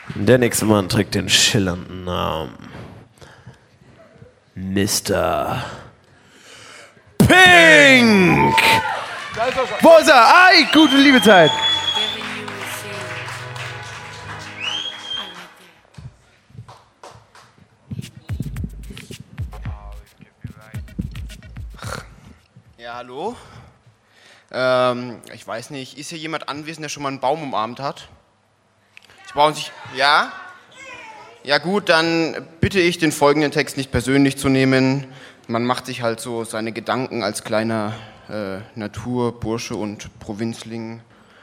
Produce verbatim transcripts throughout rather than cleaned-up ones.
Der nächste Mann trägt den schillernden Namen Mister Pink! Wo ist er? Ei, gute liebe Zeit. Ja, hallo? Ähm, ich weiß nicht, ist hier jemand anwesend, der schon mal einen Baum umarmt hat? Sie brauchen sich... Ja? Ja gut, dann bitte ich, den folgenden Text nicht persönlich zu nehmen. Man macht sich halt so seine Gedanken als kleiner äh, Naturbursche und Provinzling.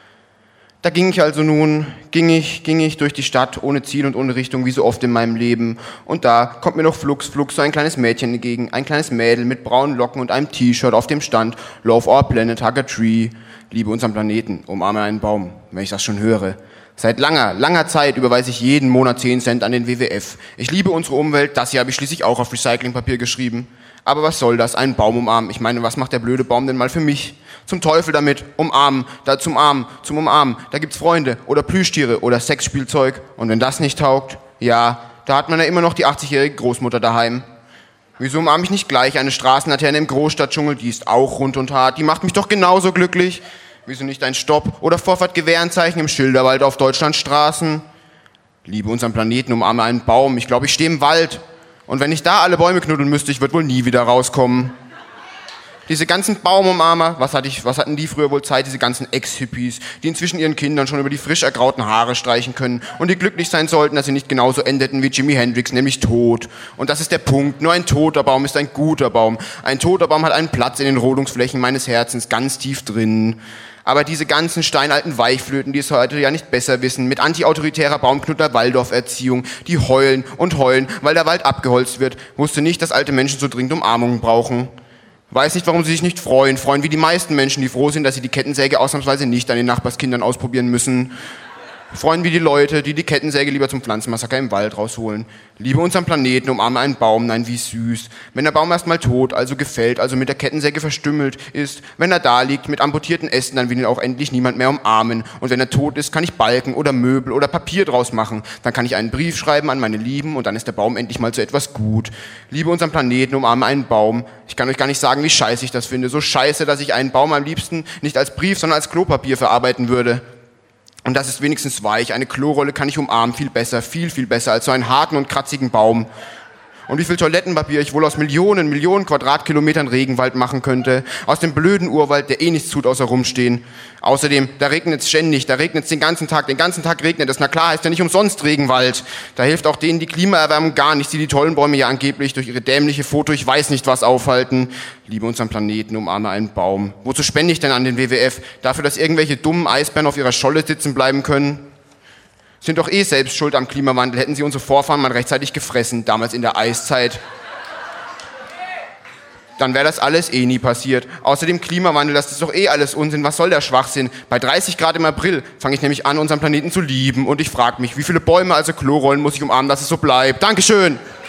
Da ging ich also nun, ging ich, ging ich durch die Stadt, ohne Ziel und ohne Richtung, wie so oft in meinem Leben. Und da kommt mir noch flugs, flugs so ein kleines Mädchen entgegen, ein kleines Mädel mit braunen Locken und einem T-Shirt, auf dem stand Love our planet, hug a tree, liebe unseren Planeten, umarme einen Baum, wenn ich das schon höre. Seit langer, langer Zeit überweise ich jeden Monat zehn Cent an den W W F. Ich liebe unsere Umwelt, das hier habe ich schließlich auch auf Recyclingpapier geschrieben. Aber was soll das, einen Baum umarmen? Ich meine, was macht der blöde Baum denn mal für mich? Zum Teufel damit, umarmen, da zum Armen, zum Umarmen. Da gibt's Freunde oder Plüschtiere oder Sexspielzeug. Und wenn das nicht taugt, ja, da hat man ja immer noch die achtzigjährige Großmutter daheim. Wieso umarme ich nicht gleich eine Straßenlaterne im Großstadtdschungel? Die ist auch rund und hart, die macht mich doch genauso glücklich. Wieso nicht ein Stopp- oder Vorfahrtgewehrzeichen im Schilderwald auf Deutschlands Straßen? Liebe unseren Planeten, umarme einen Baum. Ich glaube, ich stehe im Wald. Und wenn ich da alle Bäume knuddeln müsste, ich würde wohl nie wieder rauskommen. Diese ganzen Baumumarmer, was, hatte ich, was hatten die früher wohl Zeit, diese ganzen Ex-Hippies, die inzwischen ihren Kindern schon über die frisch ergrauten Haare streichen können und die glücklich sein sollten, dass sie nicht genauso endeten wie Jimi Hendrix, nämlich tot. Und das ist der Punkt, nur ein toter Baum ist ein guter Baum. Ein toter Baum hat einen Platz in den Rodungsflächen meines Herzens, ganz tief drin. Aber diese ganzen steinalten Weichflöten, die es heute ja nicht besser wissen, mit antiautoritärer Baumknutter-Waldorf-Erziehung, die heulen und heulen, weil der Wald abgeholzt wird, wusste nicht, dass alte Menschen so dringend Umarmungen brauchen. Weiß nicht, warum sie sich nicht freuen. Freuen wie die meisten Menschen, die froh sind, dass sie die Kettensäge ausnahmsweise nicht an den Nachbarskindern ausprobieren müssen. Freuen wie die Leute, die die Kettensäge lieber zum Pflanzenmassaker im Wald rausholen. Liebe unseren Planeten, umarme einen Baum, nein, wie süß. Wenn der Baum erstmal tot, also gefällt, also mit der Kettensäge verstümmelt ist, wenn er da liegt mit amputierten Ästen, dann will ihn auch endlich niemand mehr umarmen. Und wenn er tot ist, kann ich Balken oder Möbel oder Papier draus machen. Dann kann ich einen Brief schreiben an meine Lieben und dann ist der Baum endlich mal zu etwas gut. Liebe unseren Planeten, umarme einen Baum. Ich kann euch gar nicht sagen, wie scheiße ich das finde. So scheiße, dass ich einen Baum am liebsten nicht als Brief, sondern als Klopapier verarbeiten würde. Und das ist wenigstens weich. Eine Klorolle kann ich umarmen, viel besser, viel, viel besser als so einen harten und kratzigen Baum. Und wie viel Toilettenpapier ich wohl aus Millionen, Millionen Quadratkilometern Regenwald machen könnte. Aus dem blöden Urwald, der eh nichts tut, außer rumstehen. Außerdem, da regnet es ständig, da regnet es den ganzen Tag, den ganzen Tag regnet es. Na klar, heißt ja nicht umsonst Regenwald. Da hilft auch denen die Klimaerwärmung gar nicht, die die tollen Bäume ja angeblich durch ihre dämliche Foto, ich weiß nicht was, aufhalten. Liebe unseren Planeten, umarme einen Baum. Wozu spende ich denn an den W W F? Dafür, dass irgendwelche dummen Eisbären auf ihrer Scholle sitzen bleiben können? Sind doch eh selbst schuld am Klimawandel, hätten sie unsere Vorfahren mal rechtzeitig gefressen, damals in der Eiszeit. Dann wäre das alles eh nie passiert. Außerdem Klimawandel, das ist doch eh alles Unsinn, was soll der Schwachsinn? Bei dreißig Grad im April fange ich nämlich an, unseren Planeten zu lieben und ich frage mich, wie viele Bäume, also Klorollen, muss ich umarmen, dass es so bleibt. Dankeschön!